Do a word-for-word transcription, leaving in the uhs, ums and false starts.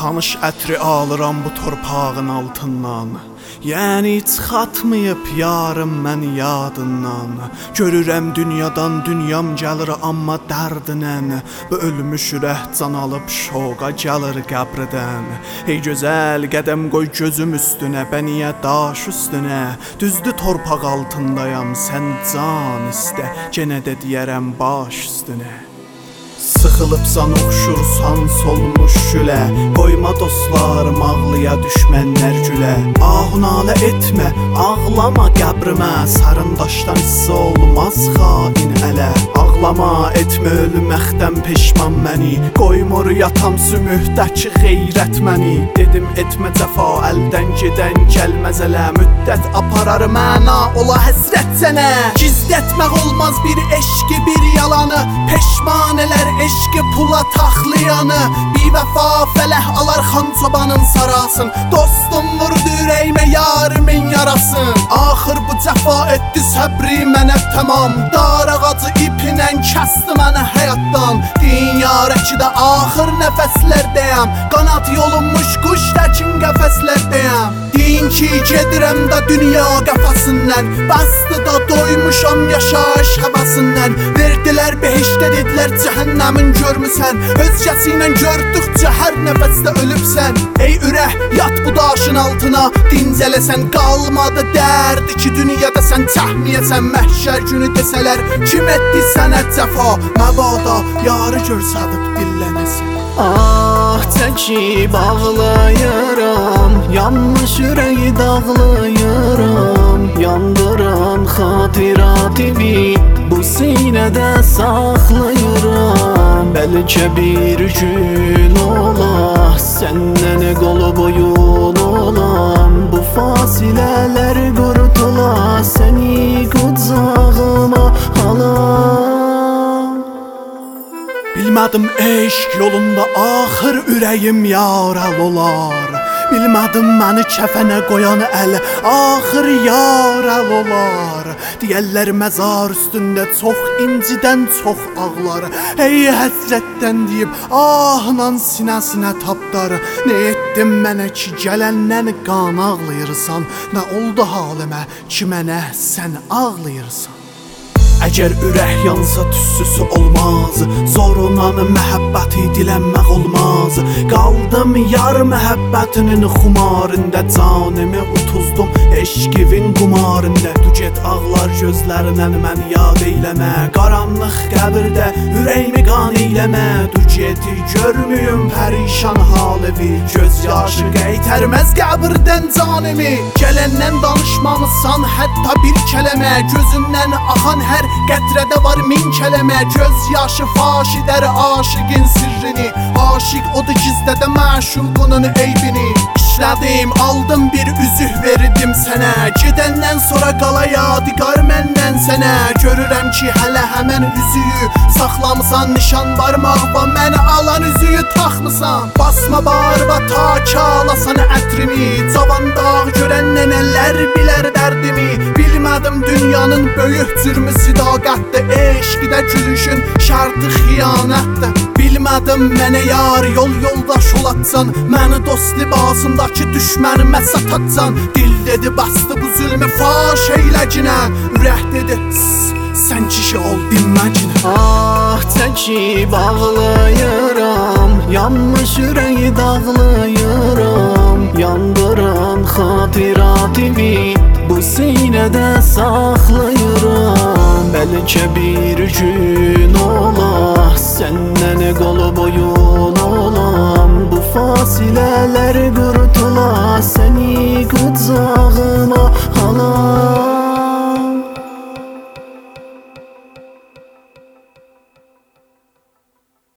tanış ətri alıram bu torpağın altından. Yəni çıxatmayıb yarım məni yadından. Görürəm dünyadan dünyam gəlir amma dərdinən. Bu ölmüş ürək can alıb şoqa gəlir qəbrdən. Ey gözəl qədəm qoy gözüm üstünə, bəniyə daş üstünə. Düzdü torpaq altındayam, sən can istə, genə də deyərəm baş üstünə. Sıxılıbsan, oxşursan solmuş gülə, qoyma dostlarım ağlıya, düşmənlər gülə. Ahunalə etmə, ağlama qəbrimə, sarındaşdan hissə olmaz xain ələ. Ağlama, etmə ölməkdən peşman məni, qoymur yatam sümühdəki xeyrət məni. Dedim etmə cəfa, əldən gedən gəlməz ələ, müddət aparar məna, ola həsrət sənə. Gizlətmək olmaz bir eşqi, bir yalanı, peşman elər eşqi pula taxlayanı. Bir vəfa fələh alar xan çobanın sarasın, dostum vurdu ürəyimə yarimin yarasın. Axır bu cəfa etdi səbri mənə tamam, dar ağacı ipinə kəsdi mənə həyatdan. Din yarəki də axır nəfəslərdəyəm, qanat yolunmuş quş təkin qəfəslərdəyəm. Din ki gedirəm də dünya qəfəsindən, bəsdi da doymuşam yaşayış həvəsindən. Verdilər behişdə dedilər cəhənnəmin görmüsən, özgəsi ilə gördükcə hər nəfəsdə ölübsən. Ey ürək yat bu daşın altına, dincələsən qalmadı dərdi ki dünyada sən çəkməyəsən. Məhşər günü desələr kim etdi sənə cəfa, məbada yarı görsədib dillənəsən. Ah çəkib ağlayıram, yanmış ürəyi dağlayıram. Yandıran xatirativi bu sinədə saxlayıram. Bəlkə bir gün ola, səndən qol boyun olam. Bu fasilələr qurtula, səni qucağıma alam. Bilmədim eşq yolunda axır ürəyim yaral olar. Bilmədim məni kəfənə qoyan əl axır yaral olar. Deyərlər məzar üstündə çox incidən çox ağlar. Ey həsrətdən deyib ahla sinəsinə tapdar. Nə etdim mənə ki gələndən qan ağlayırsan, nə oldu halimə ki mənə sən ağlayırsan. Əgər ürək yansa tüssüsü olmaz, zorunan məhəbbəti dilənmək olmaz. Qaldım yar məhəbbətinin xumarında, canımı utuzdum eşqivin qumarında. Du get ağlar gözlərindən məni yad eyləmə, qaranlıq qəbirdə ürəyimi qan eyləmə. Du geti görmüyüm pərişan halıvi, göz yaşı qeytərməz qəbirdən canımı. Gələndən danışmamısan hətta bir kələmə, gözündən axan hər qətrədə var min kələmə. Göz yaşı faş edər aşıqın sirrini, aşiq odur gizlədə məşuqunun eybini. İşlədim, aldım bir üzüh verdim sənə, gedəndən sonra qala yadigar məndən sənə. Görürəm ki hələ həmən üzüyü saxlamısan, nişan barmağıma məni alan üzüyü taxmısan. Basma barba ta ki alasan ətrimi, cavan dağ görən nənələr bilər dərdimi. Bilmədim dünyanın böyük cürmü sidaqətdə, eşqidə gülüşün şərti xiyanətdə. Bilmədim mənə yar yol yoldaş olatsan, məni dost libasındakı düşmənimə satacsan. Dil dedi bastı bu zülmü faş eyləginə, ürək dedi sən kişi ol dinməginə. Ah çəkib ağlayıram, yanmış ürəyi dağlayıram. Yandıran xatirativi bu sinədə saxlayıram. Bəlkə bir gün ola, səndən qol boyun olam. Bu fasilələr qurtula, səni qucağıma